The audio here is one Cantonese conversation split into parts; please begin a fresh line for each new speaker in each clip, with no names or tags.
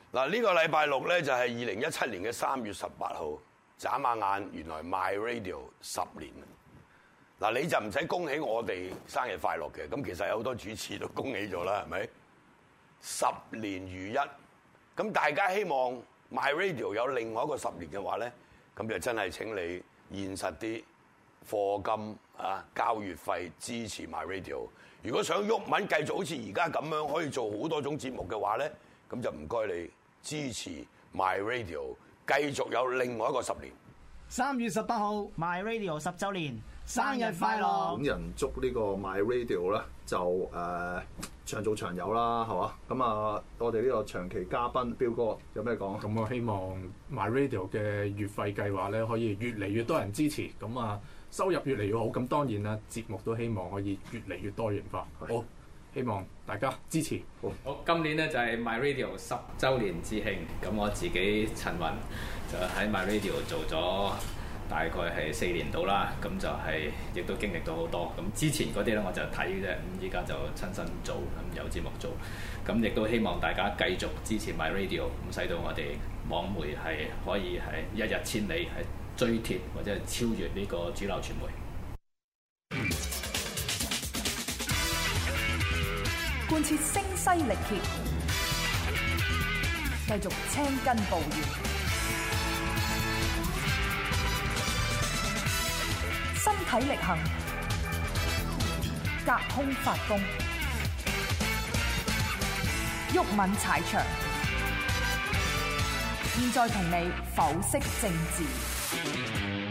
嗱，呢個禮拜六咧就係2017年嘅3月18號，眨下眼原來 My Radio 10年。嗱，你就唔使恭喜我哋生日快樂嘅，咁其實有好多主持都恭喜咗啦，係咪？10年如一，咁大家希望 My Radio 有另外一個10年嘅話咧，咁就真係請你現實啲，課金啊，交月費支持 My Radio。如果想毓民繼續好似而家咁樣可以做好多種節目嘅話咧，咁就唔該你支持 My Radio， 繼續有另外一個10年。
3月18號
My Radio 10週年，
生日快樂！
本人祝呢個 My Radio 咧就長做長有啦，係嘛？咁啊，我哋呢個長期嘉賓彪哥有咩講？
咁我希望 My Radio 嘅月費計劃咧可以越嚟越多人支持，咁啊收入越嚟越好。咁當然啦，節目都希望可以越嚟越多元化。好，希望大家支持。
好，今年咧就係 My Radio 10週年致慶，咁我自己陳雲就喺 My Radio 做咗大概係4年到啦，咁就係亦都經歷到好多。咁之前嗰啲咧我就睇嘅啫，咁依家就親身做，咁有節目做，咁亦都希望大家繼續支持 My Radio， 咁使到我哋網媒係可以係一日千里，係追貼或者係超越呢個主流傳媒。
貫徹聲嘶力竭，繼續青筋暴現，身體力行，隔空發功，毓民踩場。現在同你剖析政治。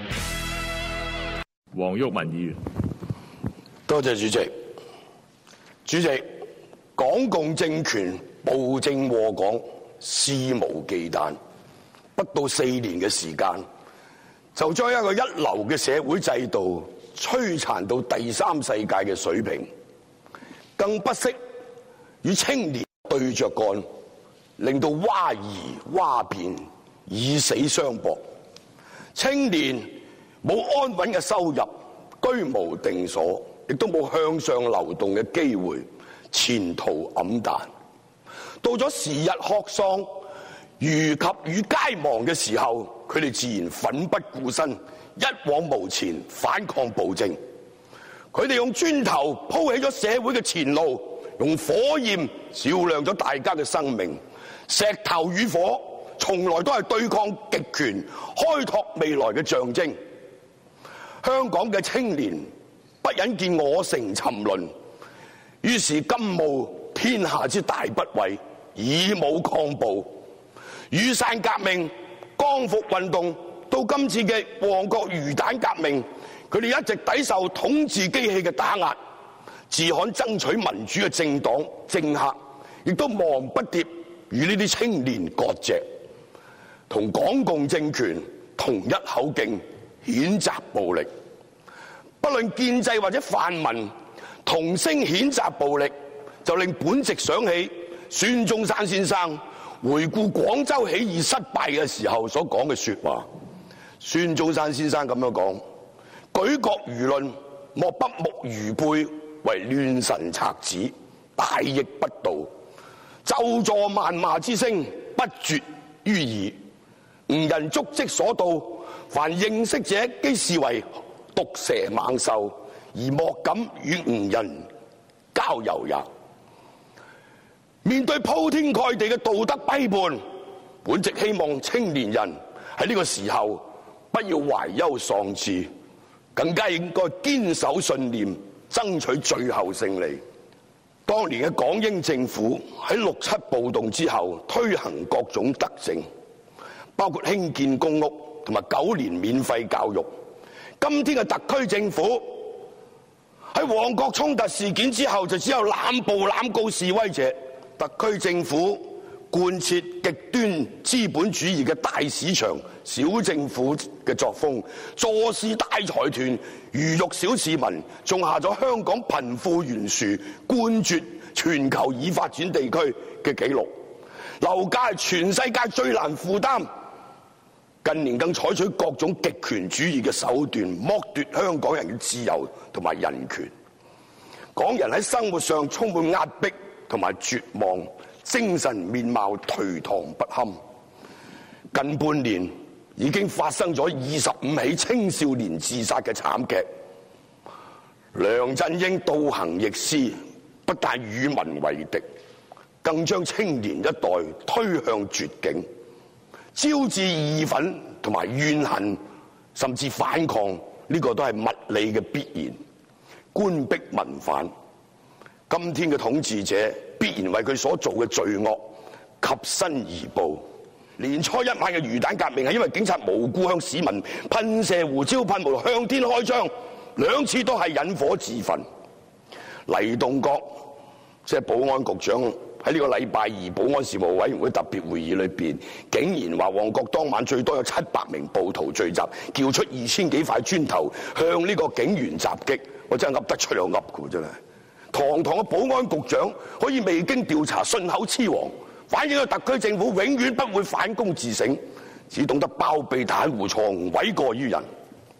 黃毓民議員，
多謝主席。主席，港共政權暴政禍港，肆無忌憚，不到4年嘅時間，就將一個一流嘅社會制度摧殘到第三世界嘅水平，更不惜與青年對着幹，令到蛙兒蛙變，以死相搏。青年冇安穩嘅收入，居無定所，亦都冇向上流動嘅機會，前途黯淡。到咗時日曷喪，如及與偕亡嘅時候，佢哋自然奮不顧身，一往無前，反抗暴政。佢哋用磚頭鋪起咗社會嘅前路，用火焰照亮咗大家嘅生命。石頭與火從來都係對抗極權、開拓未來嘅象徵。香港嘅青年不忍見我城沉淪，於是甘冒天下之大不韙，以武抗暴。雨傘革命、光復運動到今次嘅旺角魚蛋革命，佢哋一直抵受統治機器嘅打壓，自罕爭取民主嘅政黨政客亦都忙不迭與呢啲青年割席，同港共政權同一口徑譴責暴力。不論建制或者泛民同聲譴責暴力，就令本席想起孫中山先生回顧廣州起義失敗嘅時候所講嘅說話。孫中山先生咁樣講：舉國輿論莫不目愚背，為亂臣賊子，大逆不道，咒詛謾罵之聲不絕於耳。吾人足跡所到，凡認識者，皆視為毒蛇猛獸，而莫敢與吾人交遊也。面對鋪天蓋地嘅道德批判，本席希望青年人喺呢個時候不要懷憂喪志，更加應該堅守信念，爭取最後勝利。當年嘅港英政府喺6·7暴動之後推行各種德政，包括興建公屋同埋9年免費教育。今天嘅特區政府喺旺角衝突事件之後，就只有濫捕濫告示威者。特區政府貫徹極端資本主義嘅大市場小政府嘅作風，坐視大財團魚肉小市民，種下咗香港貧富懸殊冠絕全球已發展地區嘅紀錄。樓價係全世界最難負擔。近年更採取各種極權主義嘅手段，剝奪香港人嘅自由同埋人權。港人喺生活上充滿壓迫同埋絕望， 精神面貌頹唐不堪。近半年已經發生咗25起青少年自殺嘅慘劇。梁振英倒行逆施，不但與民為敵，更將青年一代推向絕境，招致義憤同埋怨恨，甚至反抗，呢個都係物理嘅必然。官逼民反，今天嘅統治者必然為佢所做嘅罪惡及身而報。年初一晚嘅魚蛋革命係因為警察無辜向市民噴射胡椒噴霧向天開槍，2次都係引火自焚。黎棟國即係保安局長喺呢個禮拜二保安事務委員會特別會議裏邊，竟然話旺角當晚最多有700名暴徒聚集，叫出2000幾塊磚頭向呢個警員襲擊。我真係噏得出又噏嘅，真係堂堂嘅保安局長可以未經調查信口雌黃，反映到特區政府永遠不會反躬自省，只懂得包庇袒護錯誤，諉過於人。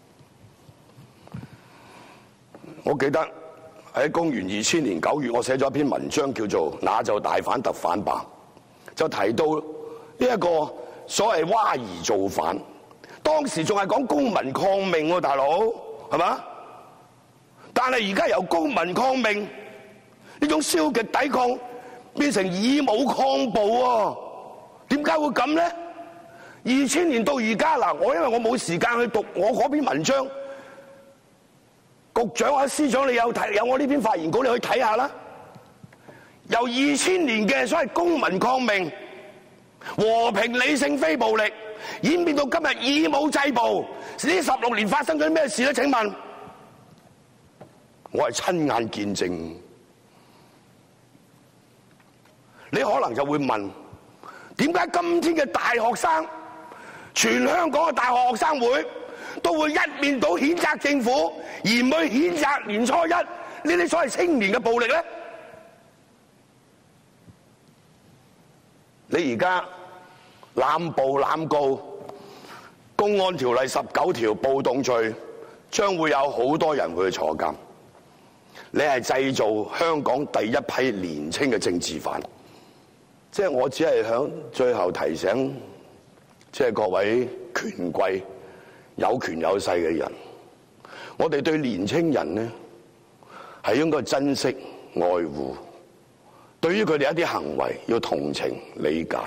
我記得喺公元2000年9月，我寫咗一篇文章叫做《那就大反特反吧》，就提到呢一個所謂蛙兒造反，當時仲係講公民抗命喎，大佬係嘛？但係而家由公民抗命呢種消極抵抗變成以武抗暴喎，點解會咁咧？2000年到而家嗱，因為我冇時間去讀我嗰篇文章，局長或者司長你有我呢篇發言稿，你去睇下啦。由2000年嘅所謂公民抗命、和平理性非暴力，演變到今日以武制暴，呢16年發生咗咩事咧？請問？我係親眼見證，你可能就會問：點解今天嘅大學生，全香港嘅大學學生會都會一面倒譴責政府，而唔去譴責年初一呢啲所謂青年嘅暴力咧？你而家濫捕濫告，公安條例19條暴動罪，將會有好多人會去坐監。你係製造香港第一批年青嘅政治犯，即係我只係響最後提醒，即係各位權貴、有權有勢嘅人，我哋對年青人呢係應該珍惜愛護，對於佢哋一啲行為要同情理解，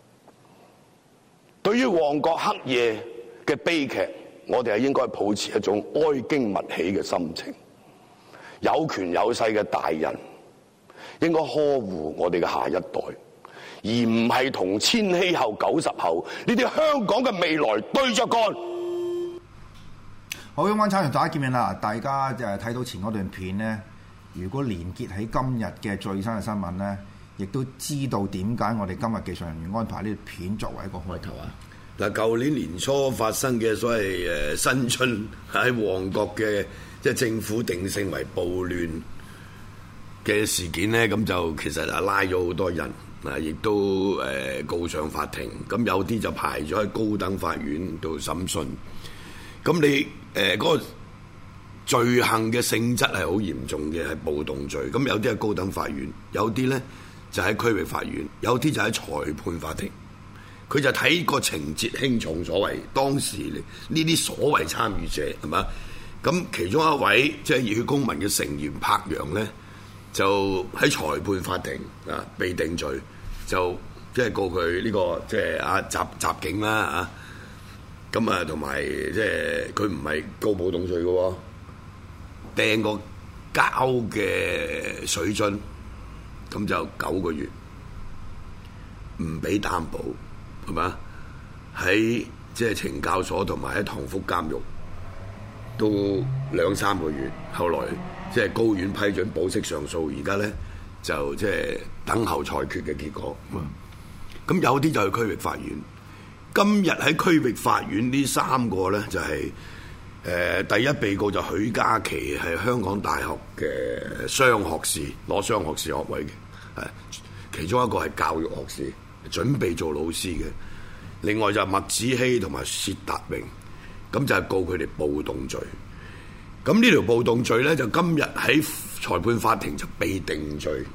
對於旺角黑夜嘅悲劇，我哋係應該抱持一種哀矜勿喜嘅心情。有權有勢嘅大人應該呵護我哋嘅下一代，而唔係同千禧後、90後呢啲香港嘅未來對着幹。
好，今晚參與大家見面啦！大家就睇到前嗰段片咧，如果連結喺今日嘅最新嘅新聞咧，亦都知道點解我哋今日技術人員安排呢條片作為一個開頭啊！
嗱，舊年年初發生嘅所謂新春喺旺角嘅即係政府定性為暴亂嘅事件咧，咁就其實啊拉咗好多人啊，亦都告上法庭。咁有啲就排咗喺高等法院度審訊。咁你嗰個罪行嘅性質係好嚴重嘅，係暴動罪。咁有啲係高等法院，有啲咧就喺區域法院，有啲就喺裁判法庭。佢就睇個情節輕重，所謂當時呢啲所謂參與者係嘛？咁其中一位即係熱血公民嘅成員柏楊咧，就喺裁判法庭啊被定罪，就即係告佢呢個即係啊襲警啦啊！咁啊同埋即係佢唔係告暴動罪嘅喎，掟個膠嘅水樽，咁就9個月，唔俾擔保。係嘛？喺即係懲教所同埋喺塘福監獄都2-3個月，後來即係高院批准保釋上訴，而家咧就即係等候裁決嘅結果。咁有啲就去區域法院。今日喺區域法院呢3個咧就係第一被告就許嘉琪，係香港大學嘅雙學士，攞雙學士學位嘅，其中一個係教育學士。準備做老師嘅，另外就麥子希同埋薛達榮，咁就係告佢哋暴動罪。咁呢條暴動罪咧，就今日喺裁判法庭就被定罪，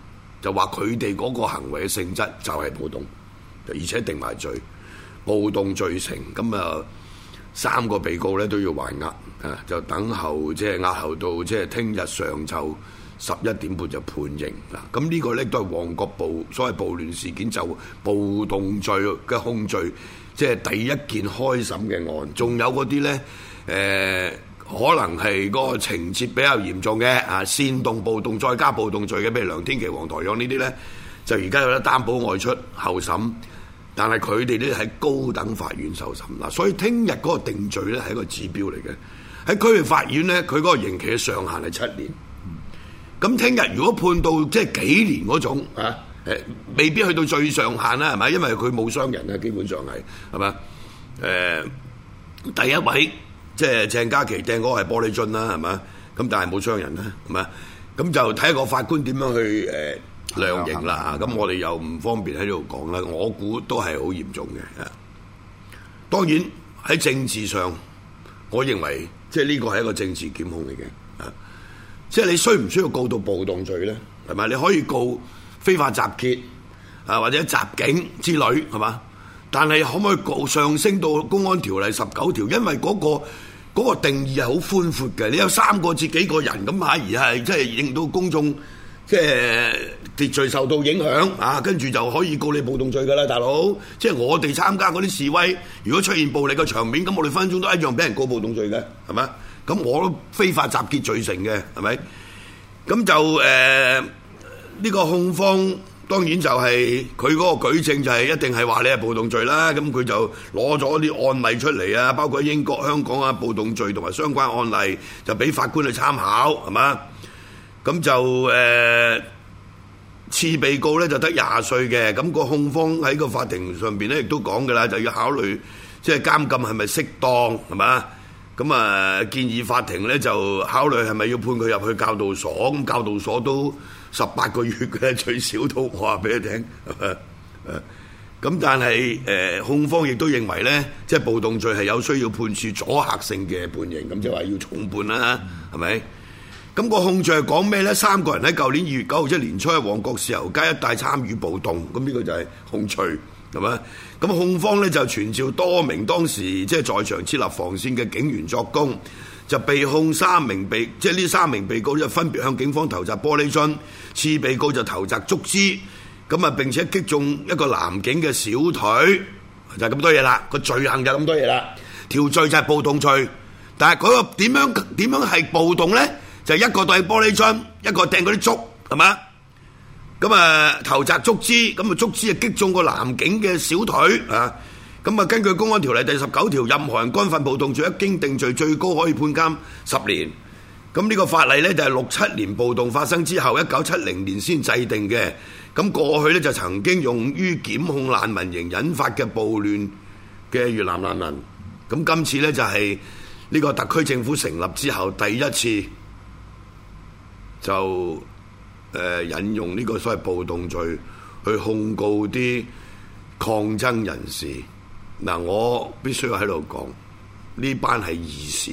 就話佢哋嗰個行為嘅性質就係暴動，而且定埋罪，暴動罪成，咁啊3個被告咧都要還押啊，就等候即係押後到即係聽日上晝11點半就判刑嗱。咁呢個咧都係旺角所謂暴亂事件就暴動罪嘅控罪，即係第一件開審嘅案。仲有嗰啲咧可能係嗰個情節比較嚴重嘅啊，煽動暴動再加暴動罪嘅，譬如梁天琦、黃台仰呢啲咧，就而家有得擔保外出候審，但係佢哋咧喺高等法院受審嗱，所以聽日嗰個定罪咧係一個指標嚟嘅。喺區域法院咧，佢嗰個刑期嘅上限係7年。咁聽日如果判到即係幾年嗰種啊，未必去到最上限啦，係咪？因為佢冇傷人啊，基本上係咪？第一位。即係鄭嘉琪掟嗰個係玻璃樽啦，係嘛？咁但係冇傷人啦，係嘛？咁就睇個法官點樣去量刑啦。咁我哋又唔方便喺度講啦。我估都係好嚴重嘅。當然喺政治上，我認為即係呢個係一個政治檢控嚟嘅。即係你需唔需要告到暴動罪咧？係咪？你可以告非法集結啊，或者襲警之類，係嘛？但係可唔可以告上升到公安條例19條？因為嗰個定義係好寬闊嘅。你有3個至幾個人咁而係即係令到公眾即係秩序受到影響啊，跟住就可以告你暴動罪㗎啦，大佬。即係我哋參加嗰啲示威，如果出現暴力嘅場面，咁我哋分分鐘都一樣俾人告暴動罪嘅，係咪？咁我都非法集結罪成嘅，係咪？咁就呢個控方。當然就係佢嗰個舉證就係一定係話你係暴動罪啦，咁佢就攞咗啲案例出嚟啊，包括英國、香港啊暴動罪同埋相關案例，就俾法官去參考，係嘛？咁就次被告咧就得20歲嘅，咁個控方喺個法庭上邊咧亦都講㗎啦，就要考慮即係監禁係咪適當，係嘛？咁啊建議法庭咧就考慮係咪要判佢入去教導所，咁教導所都18個月嘅最少都，我話俾你聽。咁但係控方亦都認為咧，即係暴動罪係有需要判處阻嚇性嘅判刑，咁就話要重判啦，係咪？咁個控罪係講咩咧？3個人喺舊年2月9號即係年初喺旺角豉油街一帶參與暴動，咁呢個就係控罪，係咪？咁控方咧就傳召多名當時即係在場設立防線嘅警員作供。就被控即係呢3名被告就分別向警方投擲玻璃樽，次被告就投擲竹枝，咁啊並且擊中一個男警嘅小腿，就係咁多嘢啦。個罪行就咁多嘢啦，條罪就係暴動罪。但係嗰個點樣係暴動咧？就一個掟玻璃樽，一個掟嗰啲竹，係嘛？咁啊投擲竹枝，咁啊竹枝啊擊中個男警嘅小腿啊！咁啊，根據公安條例第19條，任何人干犯暴動罪，一經定罪，最高可以判監10年。咁呢個法例咧就係67年暴動發生之後，1970年先制定嘅。咁過去咧就曾經用於檢控難民營引發嘅暴亂嘅越南難民。咁今次咧就係呢個特區政府成立之後第一次就引用呢個所謂暴動罪去控告啲抗爭人士。嗱，我必須要喺度講，呢班係義士，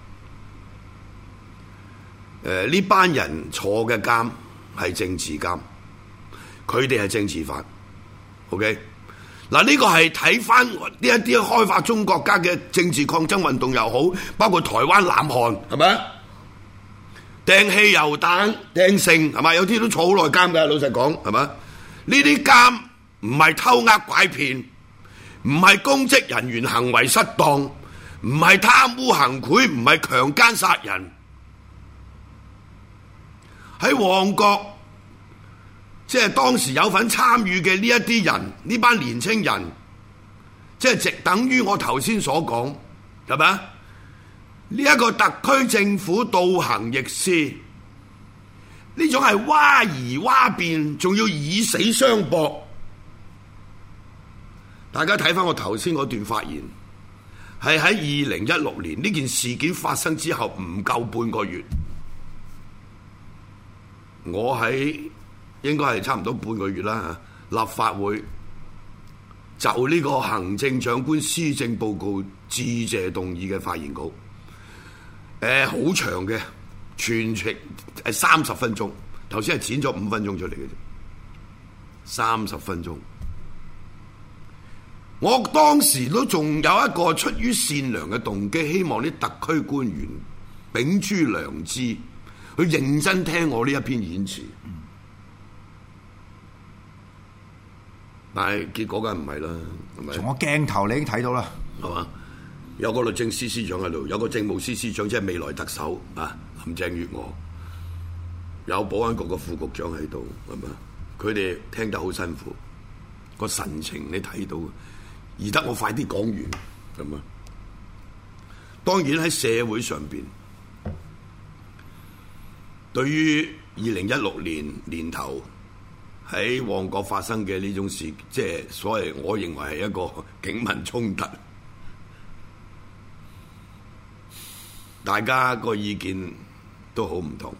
呢班人坐嘅監係政治監，佢哋係政治犯。OK，嗱呢個係睇翻呢一啲開發中國家嘅政治抗爭運動又好，包括台灣、南韓，係咪？掟汽油彈、掟繩，係咪？有啲都坐好耐監㗎，老實講，係咪？呢啲監唔係偷呃拐騙。唔係公職人員行為失當，唔係貪污行賄，唔係強姦殺人。喺旺角，即係當時有份參與嘅呢一啲人，呢班年青人，即係直等於我頭先所講，係咪啊？呢一個特區政府倒行逆施，呢種係蛙兒蛙辯，仲要以死相搏。大家睇翻我頭先嗰段發言，係喺2016年呢件事件發生之後唔夠半個月，我喺應該係差唔多半個月啦，立法會就呢個行政長官施政報告致謝動議嘅發言稿，好長嘅，全程係30分鐘，頭先係剪咗5分鐘出嚟嘅啫。 30分鐘。我當時都仲有一個出於善良嘅動機，希望啲特區官員秉珠良知，去認真聽我呢一篇演辭。但係結果梗係唔係啦，係咪？
從個鏡頭你已經睇到啦，
係嘛？有個律政司司長喺度，有個政務司司長，即係未來特首啊林鄭月娥，有保安局嘅副局長喺度，係嘛？佢哋聽得好辛苦，個神情你睇到，而得我快啲講完，咁啊！當然喺社會上邊，對於2016年年頭喺旺角發生嘅呢種事，即係所謂我認為係一個警民衝突，大家個意見都好唔同。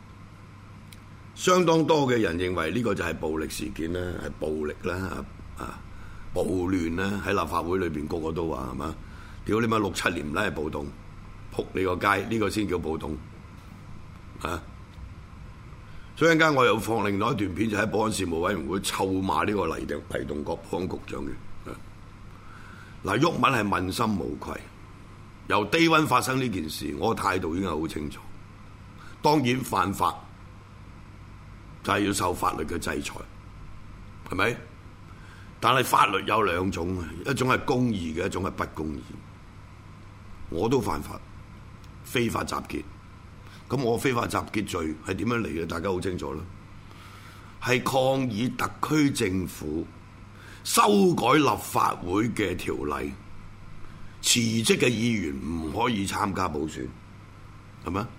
相當多嘅人認為呢個就係暴力事件啦，係暴力啦，暴亂啦，喺立法會裏邊個個都話係嘛？屌你媽6、7年唔係暴動，撲你個街，呢個先叫暴動啊！所以陣間我又放另外一段片，就喺保安事務委員會臭罵呢個黎棟國保安局長嘅。嗱，毓民係問心無愧，由低溫發生呢件事，我態度已經係好清楚。當然犯法就係要受法律嘅制裁，係咪？但係法律有兩種，一種係公義嘅，一種係不公義。我都犯法，非法集結。咁我非法集結罪係點樣嚟嘅？大家好清楚啦，係抗議特區政府修改立法會嘅條例，辭職嘅議員唔可以參加補選，係咪？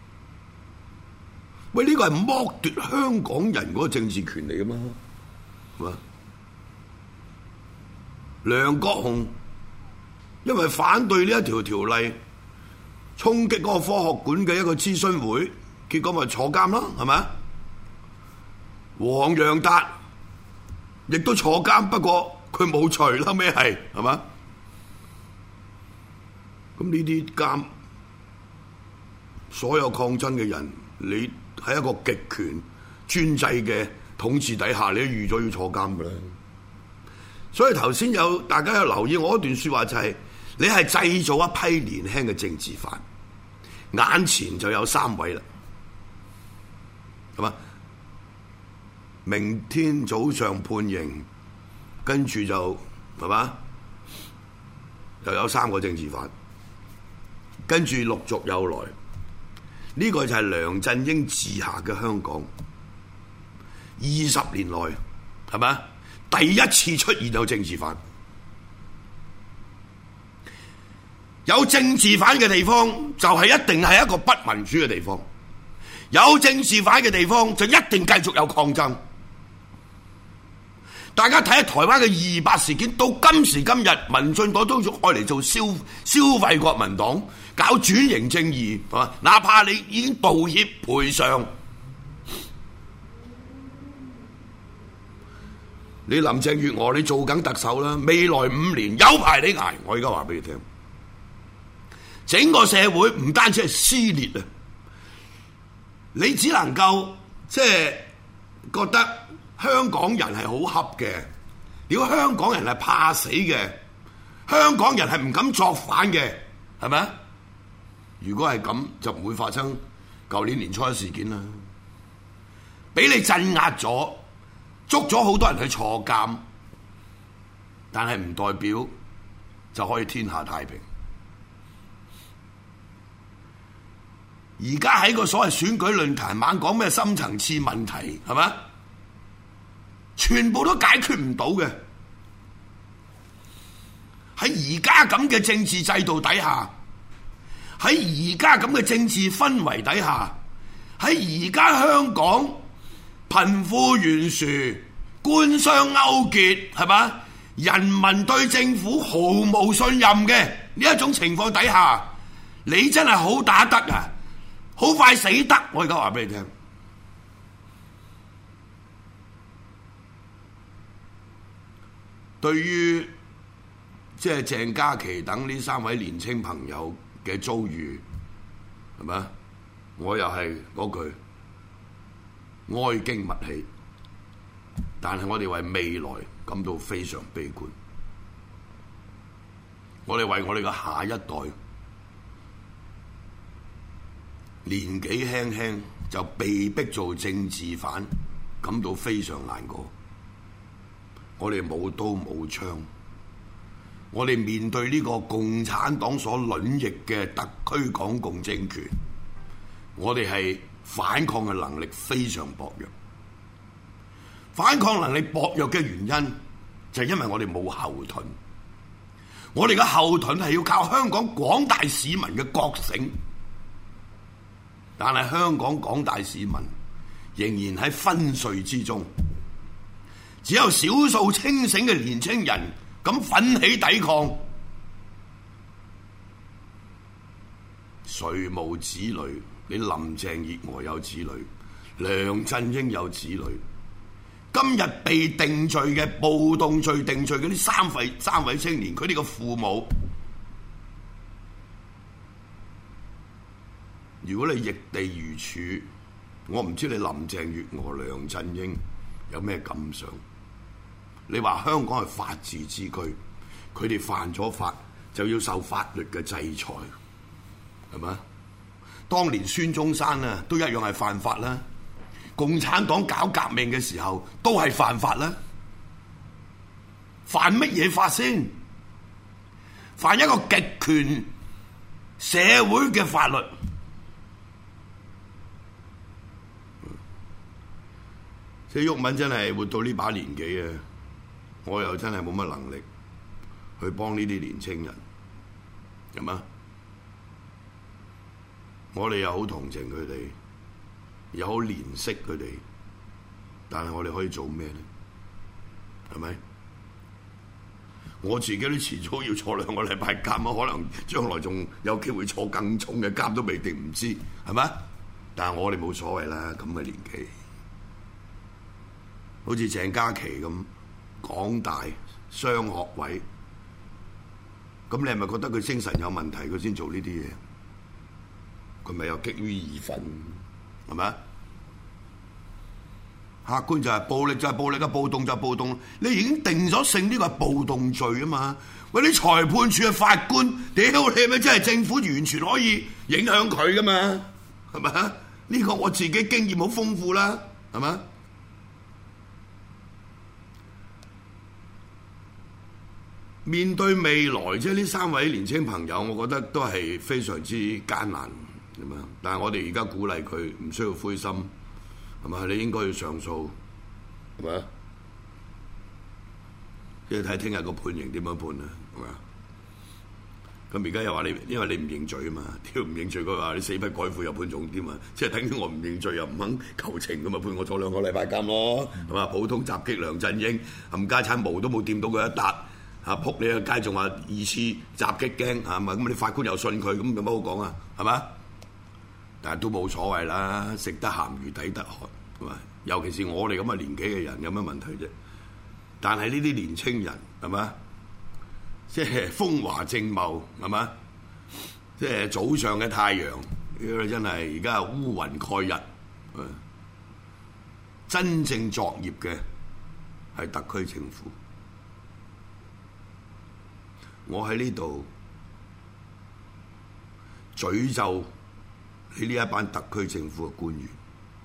喂，呢個係剝奪香港人嗰個政治權利㗎嘛，係嘛？梁國雄因為反對呢一條條例，衝擊嗰個科學館嘅一個諮詢會，結果咪坐監咯，係咪？黃洋達亦都坐監，不過佢冇除啦，咩係嘛？咁呢啲監，所有抗爭嘅人，你喺一個極權專制嘅統治底下，你都預咗要坐監㗎啦。所以頭先大家有留意我一段説話，就係你係製造一批年輕嘅政治犯，眼前就有3位啦，係嘛？明天早上判刑，跟住就係嘛？又有3個政治犯，跟住陸續有來。呢個就係梁振英治下嘅香港20年來，係嘛？第一次出現有政治犯。有政治犯嘅地方就係一定係一個不民主嘅地方，有政治犯嘅地方就一定繼續有抗爭。大家睇下台灣嘅228事件，到今時今日，民進黨都用愛嚟做消費國民黨，搞轉型正義，係嘛？哪怕你已經道歉賠償，你林鄭月娥你做緊特首啦，未來5年有排你捱，我而家話俾你聽。整個社會唔單止係撕裂啊，你只能夠即係覺得香港人係好恰嘅，如果香港人係怕死嘅，香港人係唔敢作反嘅，係咪啊？如果係咁，就唔會發生舊年年初嘅事件啦。俾你鎮壓咗，捉咗好多人去坐監，但係唔代表就可以天下太平。而家喺個所謂選舉論壇猛講咩深層次問題，係咪？全部都解決唔到嘅。喺而家咁嘅政治制度底下，喺而家咁嘅政治氛圍底下，喺而家香港貧富懸殊、官商勾結，係嘛？人民對政府毫無信任嘅呢一種情況底下，你真係好打得啊！好快死得！我而家話俾你聽，對於即係鄭嘉琪等呢3位年青朋友嘅遭遇，係咪？我又係嗰句哀矜勿喜， 但係我哋為未來感到非常悲觀。我哋為我哋嘅下一代年紀輕輕就被逼做政治犯，感到非常難過。我哋冇刀冇槍，我哋面對呢個共產黨所卵翼嘅特區港共政權，我哋係反抗嘅能力非常薄弱。反抗能力薄弱嘅原因就係因為我哋冇後盾。我哋嘅後盾係要靠香港廣大市民嘅覺醒，但係香港廣大市民仍然喺昏睡之中，只有少數清醒嘅年青人咁奮起抵抗。誰無子女？你林鄭月娥有子女，梁振英有子女。今日被定罪嘅暴動罪定罪嗰啲三位青年，佢哋嘅父母，如果你易地而處，我唔知你林鄭月娥、梁振英有咩感想？你話香港係法治之區，佢哋犯咗法就要受法律嘅制裁，係咪？當年孫中山啊，都一樣係犯法啦。共產黨搞革命嘅時候都係犯法啦。犯乜嘢法先？犯一個極權社會嘅法律。即係毓民真係活到呢把年紀啊，我又真係冇乜能力去幫呢啲年青人，係嘛？我哋又好同情佢哋，又好憐惜佢哋，但係我哋可以做咩咧？係咪？我自己都遲早要坐2個禮拜監啊，可能將來仲有機會坐更重嘅監都未定，唔知係咪？但係我哋冇所謂啦，咁嘅年紀，好似鄭嘉琪咁，港大雙學位，咁你係咪覺得佢精神有問題，佢先做呢啲嘢？佢咪又激於義憤，係咪？客觀就係暴力就係暴力，暴動就係暴動。你已經定咗性，呢個係暴動罪啊嘛！喂，啲裁判處嘅法官，屌你咪真係政府完全可以影響佢噶嘛？係咪？呢個我自己經驗好豐富啦，係咪？面對未來，即係呢3位年青朋友，我覺得都係非常之艱難。但係我哋而家鼓勵佢唔需要灰心，係嘛？你應該要上訴，係咪？即係睇聽日個判刑點樣判啊？係嘛？咁而家又話你，因為你唔認罪啊嘛，屌唔認罪佢話你死不改悔又判重啲嘛，即係等於我唔認罪又唔肯求情咁啊，判我坐2個禮拜監咯，係嘛？普通襲擊梁振英，冚家產毛都冇掂到佢一笪。嚇！撲你個街仲話2次襲擊驚係咪？咁你法官又信佢，咁有乜好講啊？係嘛？但係都冇所謂啦，食得鹹魚抵得渴係嘛？尤其是我哋咁嘅年紀嘅人，有乜問題啫？但係呢啲年青人係嘛？即係風華正茂係嘛？即係早上嘅太陽，真係而家係烏雲蓋日。真正作業嘅係特區政府。我喺呢度詛咒你呢一班特區政府嘅官員，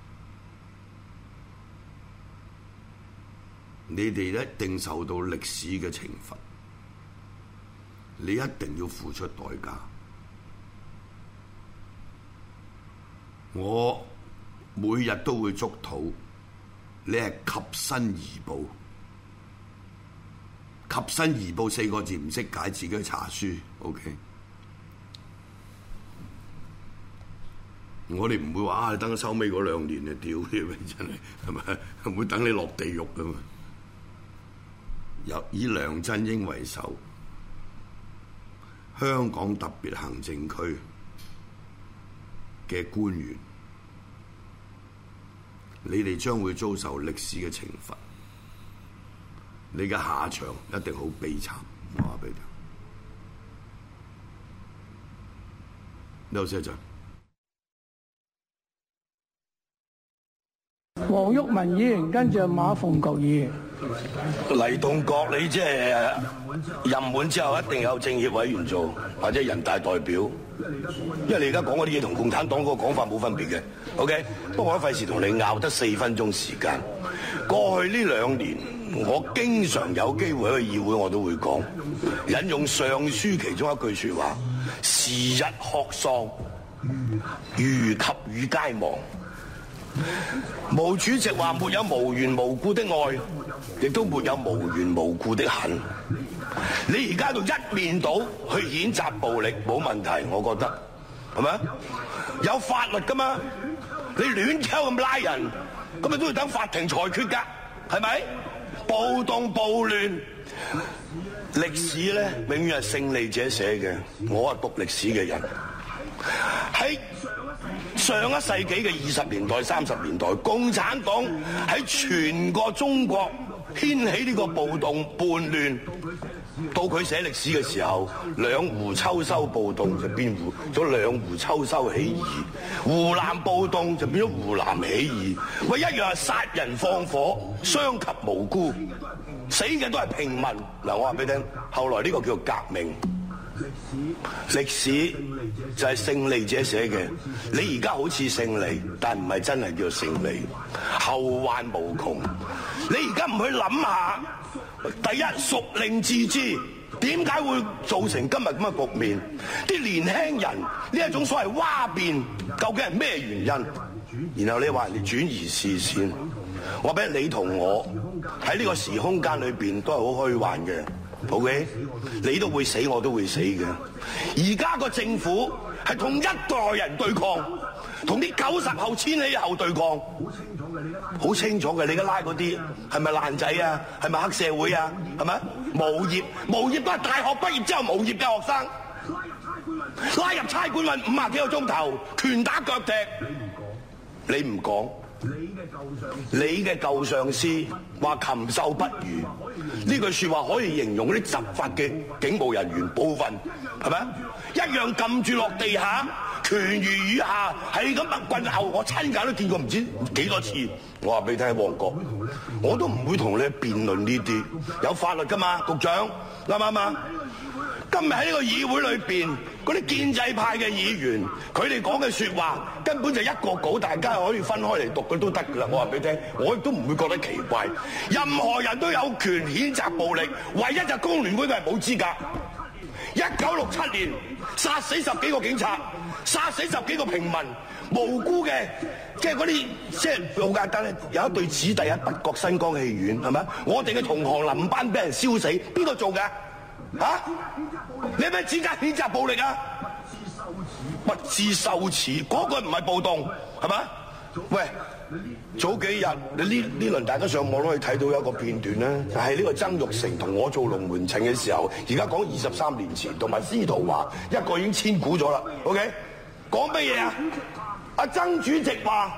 你哋一定受到歷史嘅懲罰，你一定要付出代價。我每日都會祝禱你係及身而報。及身而報4個字唔識解，自己去查書。OK， 我哋唔會話啊，等佢收尾嗰2年啊，屌你咪真係係咪？唔會等你落地獄噶嘛。以梁振英為首，香港特別行政區嘅官員，你哋將會遭受歷史嘅懲罰。你嘅下場一定好悲慘，我話俾你聽。休息一陣。
黃毓民議員跟住馬逢國議員。
黎棟國，你即係任滿之後一定有政協委員做，或者人大代表，因為你而家講嗰啲嘢同共產黨嗰個講法冇分別嘅。OK， 不過我費事同你拗得4分鐘時間。過去呢2年，我經常有機會喺個議會我都會講，引用上書其中一句説話：時日曷喪，如及與皆亡。毛主席話：沒有無緣無故的愛，亦都沒有無緣無故的恨。你而家到一面倒去譴責暴力冇問題，我覺得係咪？有法律㗎嘛？你亂鳩咁拉人，咁咪都要等法庭裁決㗎，係咪？暴動暴亂，歷史咧永遠係勝利者寫嘅。我係讀歷史嘅人，喺上一世紀嘅20年代、30年代，共產黨喺全個中國掀起呢個暴動叛亂，到佢寫歷史嘅時候，兩湖秋收暴動就變咗兩湖秋收起義，湖南暴動就變咗湖南起義。喂，一樣係殺人放火，傷及無辜，死嘅都係平民。嗱，我話俾你聽，後來呢個叫做革命。歷史就係勝利者寫嘅，你而家好似勝利，但唔係真係叫勝利，後患無窮。你而家唔去諗下，第一孰令自知，點解會造成今日咁嘅局面？啲年輕人呢一種所謂蛙變，究竟係咩原因？然後你話人哋轉移視線，我俾你同我喺呢個時空間裏邊都係好虛幻嘅。OK， 你都會死，我都會死嘅。而家個政府係同一代人對抗，同啲90後、千禧後對抗，好清楚嘅。你而家拉嗰啲係咪爛仔啊？係咪黑社會啊？係咪無業？無業都係大學畢業之後無業嘅學生，拉入差館運50幾個鐘頭，拳打腳踢。你唔講，你嘅舊上司話禽獸不如，呢句説話可以形容嗰啲執法嘅警務人員部分，係咪？一樣撳住落地下，拳如雨下，係咁拔棍後，我親眼都見過唔知幾多次。我話俾你聽，喺旺角，我都唔會同你辯論呢啲，有法律㗎嘛，局長啱唔啱啊？今日喺呢個議會裏邊，嗰啲建制派嘅議員，佢哋講嘅説話根本就一個稿，大家可以分開嚟讀嘅都得㗎啦。我話俾你聽，我亦都唔會覺得奇怪。任何人都有權譴責暴力，唯一就工聯會都係冇資格。1967年殺死10幾個警察，殺死10幾個平民，無辜嘅，即係嗰啲，即係好簡單咧。有一對子弟喺北角新光戲院，係咪？我哋嘅同行臨班俾人燒死，邊個做㗎？嚇！你有咩資格譴責暴力啊？不知羞恥，嗰個唔係暴動，係咪？喂，早幾日你呢輪大家上網都可以睇到有一個片段咧，就係呢個曾鈺成同我做龍門陣嘅時候，而家講23年前，同埋司徒華一個已經千古咗啦。OK， 講乜嘢啊？阿曾主席話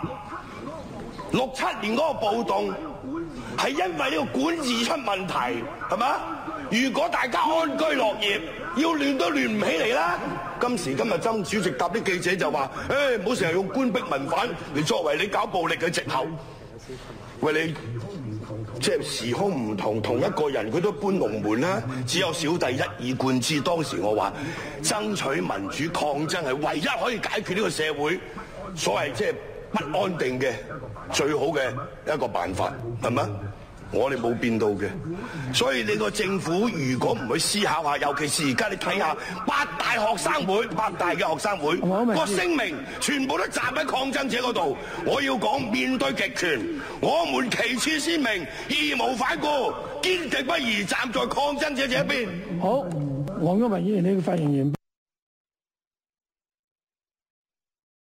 67年嗰個暴動係因為呢個管治出問題，係咪？如果大家安居樂業，要亂都亂唔起嚟啦。今時今日曾主席答啲記者就話：唔好成日用官逼民反嚟作為你搞暴力嘅藉口。喂，你即係時空唔同，同一個人佢都搬龍門啦。只有小弟一以貫之，當時我話爭取民主抗爭係唯一可以解決呢個社會所謂即係不安定嘅最好嘅一個辦法，係咪？我哋冇變到嘅，所以你個政府如果唔去思考下，尤其是而家你睇下8大嘅學生會個聲明，全部都站喺抗爭者嗰度。我要講，面對極權，我們旗幟鮮明，義無反顧，堅定不移站在抗爭者這一邊。
好，黃毓民議員，你嘅發言完畢。